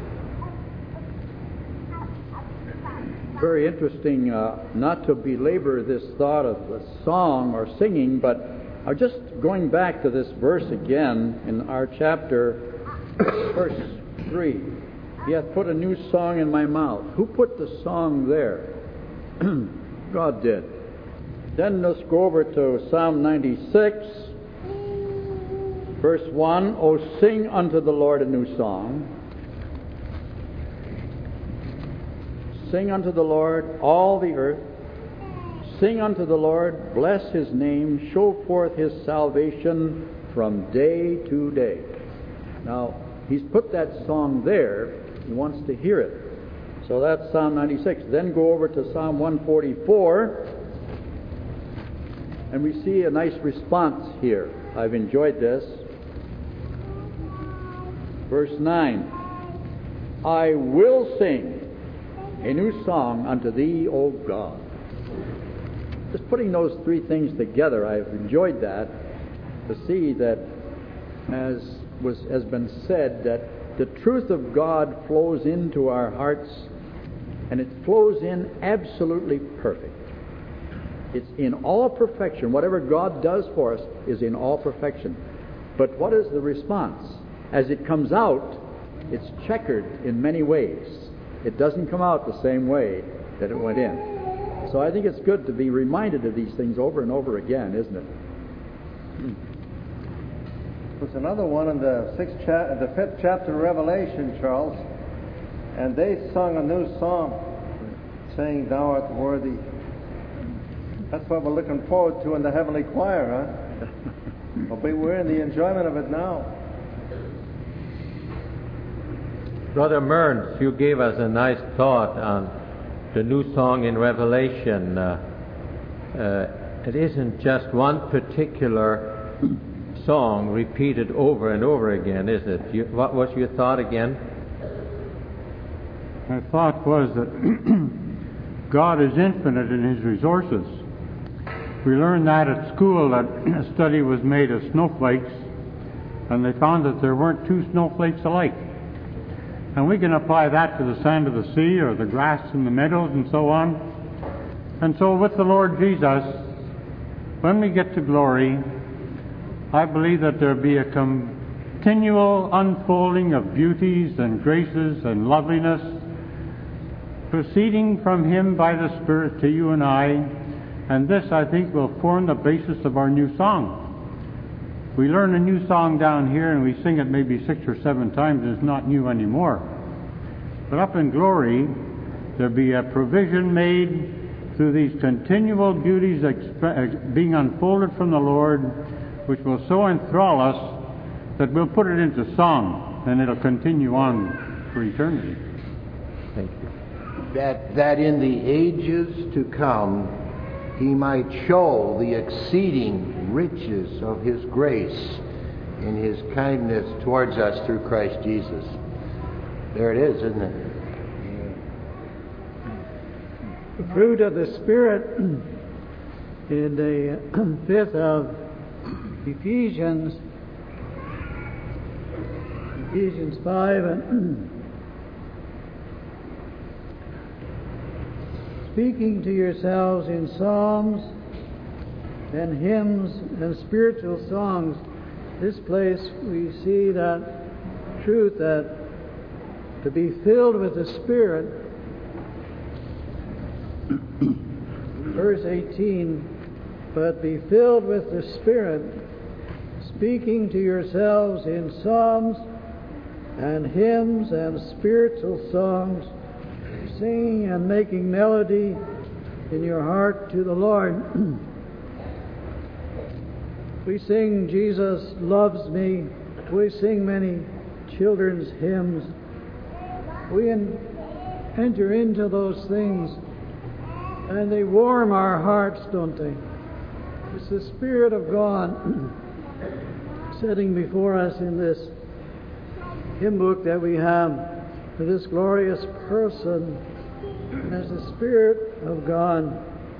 Very interesting, uh, not to belabor this thought of a song or singing, but uh, just going back to this verse again in our chapter, verse three. He hath put a new song in my mouth. Who put the song there? God did. Then let's go over to Psalm ninety-six, verse one. O sing unto the Lord a new song. Sing unto the Lord all the earth. Sing unto the Lord, bless his name, show forth his salvation from day to day. Now, he's put that song there. He wants to hear it. So that's Psalm ninety-six. Then go over to Psalm one forty-four, and we see a nice response here. I've enjoyed this. Verse nine. I will sing a new song unto thee, O God. Just putting those three things together, I've enjoyed that, to see that, as was has been said, that the truth of God flows into our hearts, and it flows in absolutely perfect. It's in all perfection. Whatever God does for us is in all perfection. But what is the response? As it comes out, it's checkered in many ways. It doesn't come out the same way that it went in. So I think it's good to be reminded of these things over and over again, isn't it? There's another one in the sixth cha- the fifth chapter of Revelation, Charles, and they sung a new song, saying, "Thou art worthy." That's what we're looking forward to in the heavenly choir, huh? But we're in the enjoyment of it now. Brother Mearns, you gave us a nice thought on the new song in Revelation. Uh, uh, it isn't just one particular song repeated over and over again, is it? You, what was your thought again? My thought was that God is infinite in his resources. We learned that at school, that a study was made of snowflakes, and they found that there weren't two snowflakes alike. And we can apply that to the sand of the sea or the grass in the meadows and so on. And so with the Lord Jesus, when we get to glory, I believe that there will be a continual unfolding of beauties and graces and loveliness. proceeding from Him by the Spirit to you and I, and this, I think, will form the basis of our new song. We learn a new song down here and we sing it maybe six or seven times, and it's not new anymore. But up in glory, there'll be a provision made through these continual beauties exp- being unfolded from the Lord, which will so enthrall us that we'll put it into song, and it'll continue on for eternity. Thank you. That, that in the ages to come, He might show the exceeding riches of His grace in His kindness towards us through Christ Jesus. There it is, isn't it? The fruit of the Spirit in the fifth of Ephesians, Ephesians five, and speaking to yourselves in psalms and hymns and spiritual songs. This place we see that truth that to be filled with the Spirit. Verse eighteen, but be filled with the Spirit, speaking to yourselves in psalms and hymns and spiritual songs, singing and making melody in your heart to the Lord. We sing Jesus Loves Me. We sing many children's hymns. We en- enter into those things, and they warm our hearts, don't they? It's the Spirit of God sitting before us in this hymn book that we have, for this glorious person, as the Spirit of God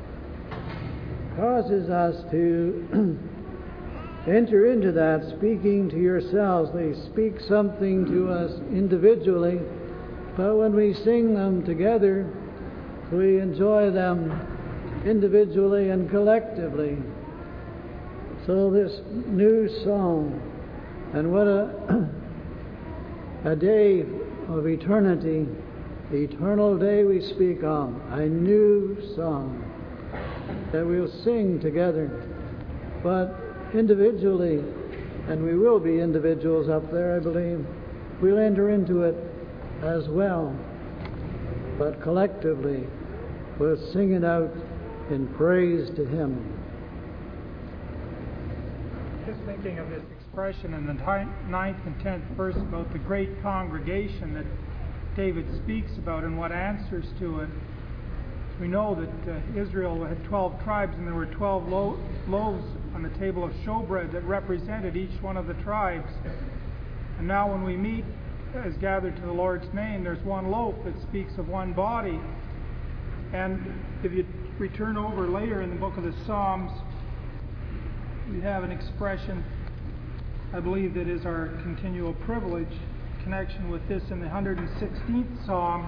causes us to enter into that, speaking to yourselves. They speak something to us individually, but when we sing them together, we enjoy them individually and collectively. So this new song, and what a, a day of eternity, the eternal day we speak of, a new song that we'll sing together, but individually, and we will be individuals up there, I believe. We'll enter into it as well, but collectively we'll sing it out in praise to Him. Just thinking of this expression in the ninth and tenth verse about the great congregation that David speaks about and what answers to it. We know that uh, Israel had twelve tribes, and there were twelve lo- loaves on the table of showbread that represented each one of the tribes. And now when we meet as gathered to the Lord's name, there's one loaf that speaks of one body. And if you return over later in the book of the Psalms, we have an expression, I believe, that is our continual privilege, connection with this in the one hundred sixteenth Psalm.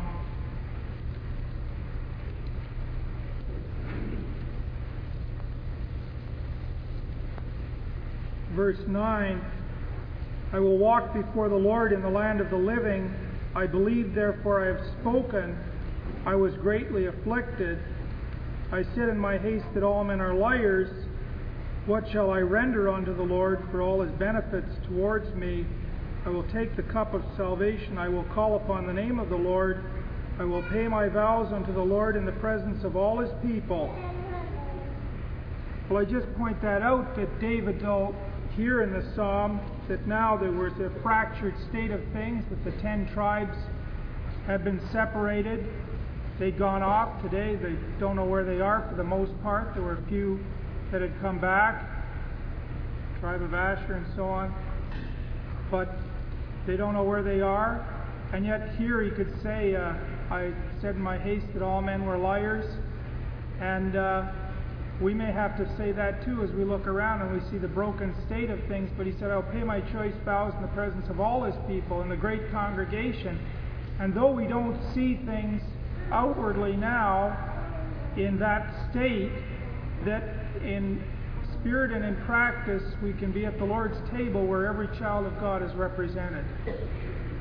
Verse nine, I will walk before the Lord in the land of the living. I believe, therefore I have spoken. I was greatly afflicted. I said in my haste that all men are liars. What shall I render unto the Lord for all His benefits towards me? I will take the cup of salvation. I will call upon the name of the Lord. I will pay my vows unto the Lord in the presence of all His people. Well, I just point that out, that David, though, here in the Psalm, that now there was a fractured state of things, that the ten tribes had been separated. They'd gone off. Today they don't know where they are for the most part. There were a few that had come back, tribe of Asher and so on, but they don't know where they are. And yet here he could say, uh, I said in my haste that all men were liars. And uh, we may have to say that too as we look around and we see the broken state of things. But he said, I'll pay my choice vows in the presence of all His people in the great congregation. And though we don't see things outwardly now in that state, that in spirit and in practice we can be at the Lord's table where every child of God is represented.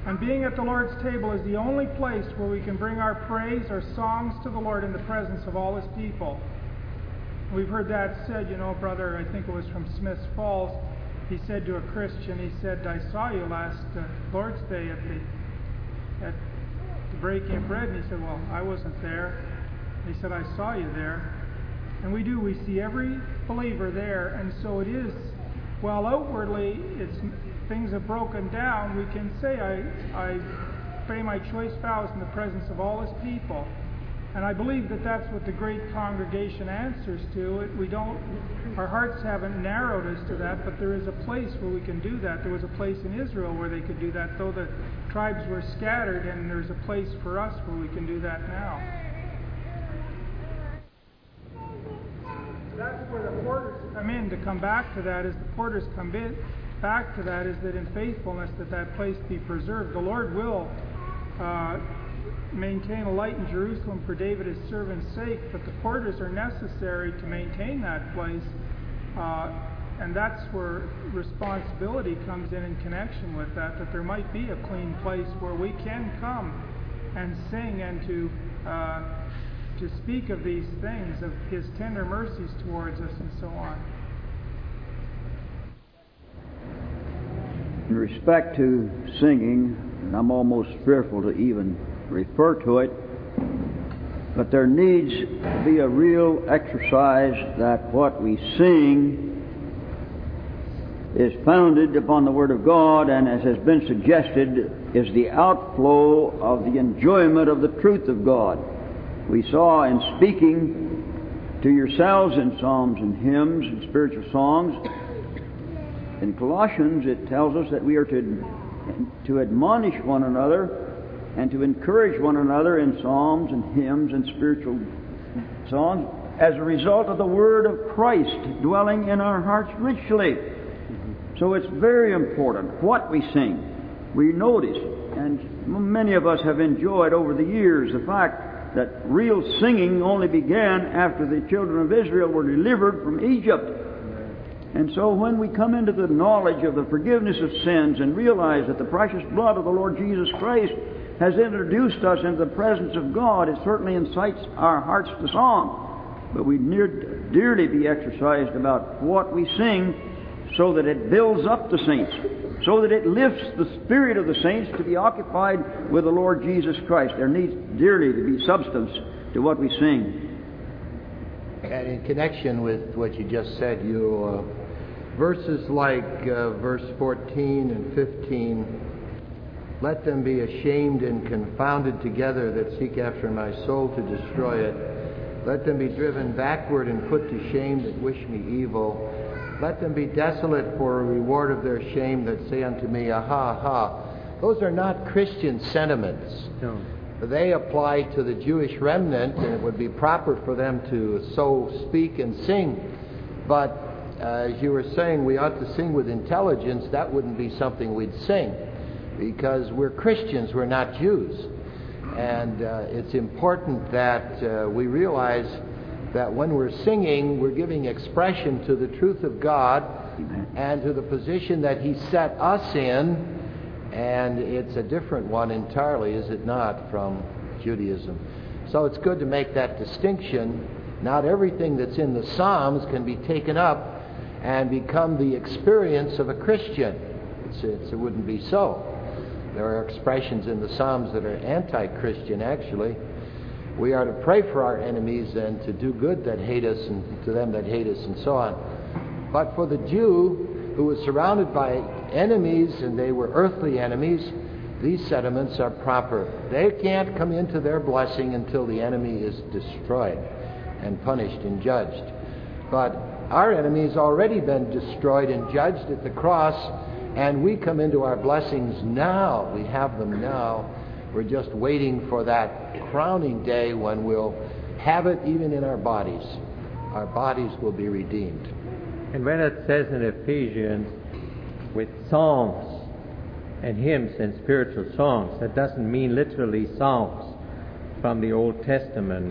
And being at the Lord's table is the only place where we can bring our praise, our songs to the Lord in the presence of all His people. We've heard that said, you know, brother, I think it was from Smith's Falls. He said to a Christian, he said, I saw you last uh, Lord's Day at the, at the breaking of bread. And he said, well, I wasn't there. He said, I saw you there. And we do. We see every believer there. And so it is, while outwardly it's things have broken down, we can say, I, I pay my choice vows in the presence of all His people. And I believe that that's what the great congregation answers to. It, we don't, our hearts haven't narrowed as to that, but there is a place where we can do that. There was a place in Israel where they could do that, though the tribes were scattered, and there's a place for us where we can do that now. That's where the porters come in. To come back to that, as the porters come in, back to that, is that in faithfulness that that place be preserved. The Lord will uh, maintain a light in Jerusalem for David his servant's sake, but the porters are necessary to maintain that place, uh, and that's where responsibility comes in in connection with that, that there might be a clean place where we can come and sing and to uh, to speak of these things, of His tender mercies towards us, and so on. In respect to singing, and I'm almost fearful to even refer to it, but there needs to be a real exercise that what we sing is founded upon the Word of God, and as has been suggested, is the outflow of the enjoyment of the truth of God. We saw in speaking to yourselves in psalms and hymns and spiritual songs, in Colossians it tells us that we are to, to admonish one another and to encourage one another in psalms and hymns and spiritual songs as a result of the Word of Christ dwelling in our hearts richly. So it's very important what we sing. We notice, and many of us have enjoyed over the years, the fact that real singing only began after the children of Israel were delivered from Egypt. And so when we come into the knowledge of the forgiveness of sins and realize that the precious blood of the Lord Jesus Christ has introduced us into the presence of God, it certainly incites our hearts to song. But we need dearly be exercised about what we sing, so that it builds up the saints, so that it lifts the spirit of the saints to be occupied with the Lord Jesus Christ. There needs dearly to be substance to what we sing. And in connection with what you just said, you uh, verses like uh, verse fourteen and fifteen, let them be ashamed and confounded together that seek after my soul to destroy it. Let them be driven backward and put to shame that wish me evil. Let them be desolate for a reward of their shame that say unto me, aha, aha. Those are not Christian sentiments. No. They apply to the Jewish remnant, and it would be proper for them to so speak and sing. But uh, as you were saying, we ought to sing with intelligence. That wouldn't be something we'd sing, because we're Christians, we're not Jews. And uh, it's important that uh, we realize that when we're singing, we're giving expression to the truth of God and to the position that He set us in, and it's a different one entirely, is it not, from Judaism. So it's good to make that distinction. Not everything that's in the Psalms can be taken up and become the experience of a Christian. It's, it's, it wouldn't be so. There are expressions in the Psalms that are anti-Christian, actually. We are to pray for our enemies and to do good that hate us and to them that hate us and so on. But for the Jew who was surrounded by enemies, and they were earthly enemies, these sentiments are proper. They can't come into their blessing until the enemy is destroyed and punished and judged. But our enemy has already been destroyed and judged at the cross, and we come into our blessings now. We have them now. We're just waiting for that crowning day when we'll have it even in our bodies. Our bodies will be redeemed. And when it says in Ephesians, with psalms and hymns and spiritual songs, that doesn't mean literally songs from the Old Testament.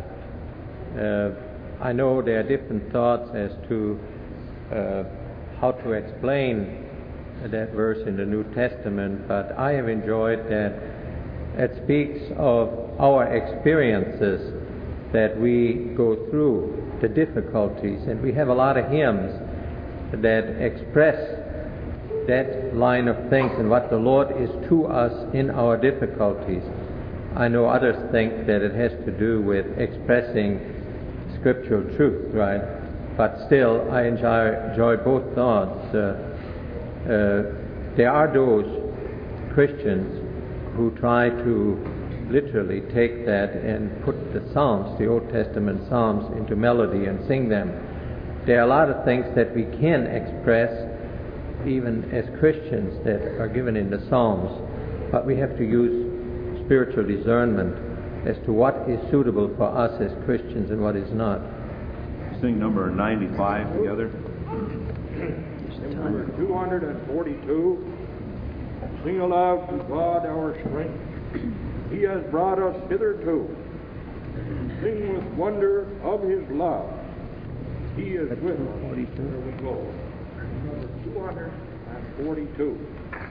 Uh, uh, I know there are different thoughts as to uh, how to explain that verse in the New Testament, but I have enjoyed that it speaks of our experiences that we go through, the difficulties, and we have a lot of hymns that express that line of things and what the Lord is to us in our difficulties. I know others think that it has to do with expressing scriptural truth, right? But still, I enjoy, enjoy both thoughts. Uh, uh, there are those Christians who try to literally take that and put the Psalms, the Old Testament Psalms, into melody and sing them. There are a lot of things that we can express even as Christians that are given in the Psalms, but we have to use spiritual discernment as to what is suitable for us as Christians and what is not. Sing number ninety-five together. Number two hundred forty-two. Sing aloud to God our strength. He has brought us hitherto. Sing with wonder of his love. He is with us. There we go. Number two hundred forty-two.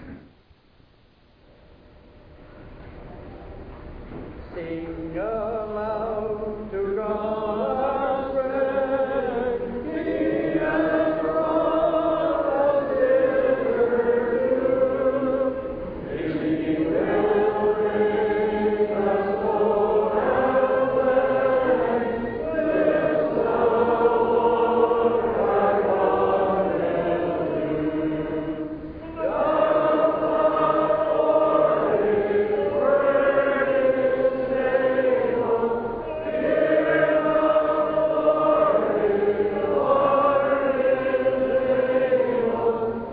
Sing aloud to God our strength. He has brought us hitherto. He will bring us forever. This the Lord our God will do. Doth not for his word is stable. Hear the Lord, his Lord is able.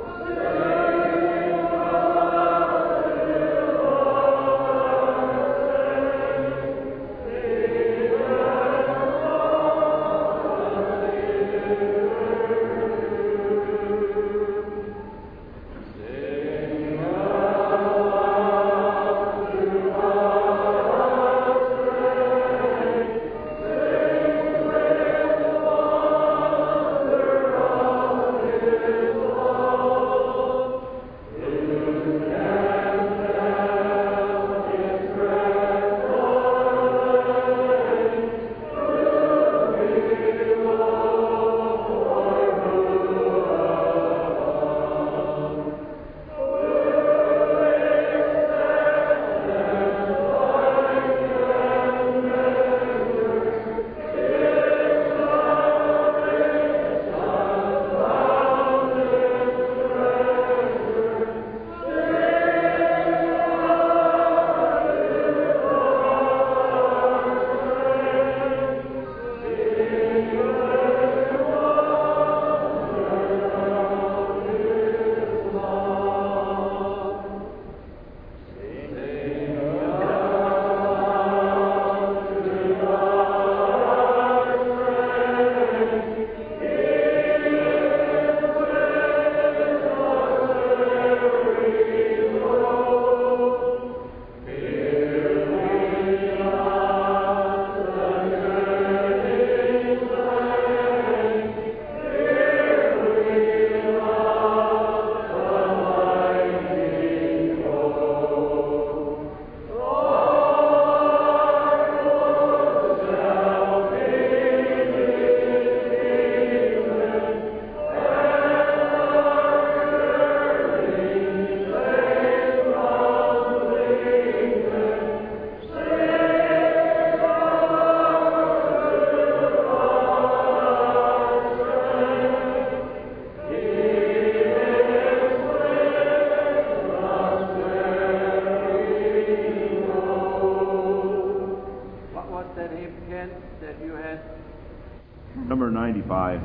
Number ninety-five.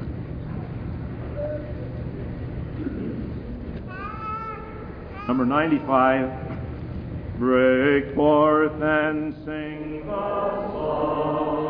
Number ninety-five. Break forth and sing the song.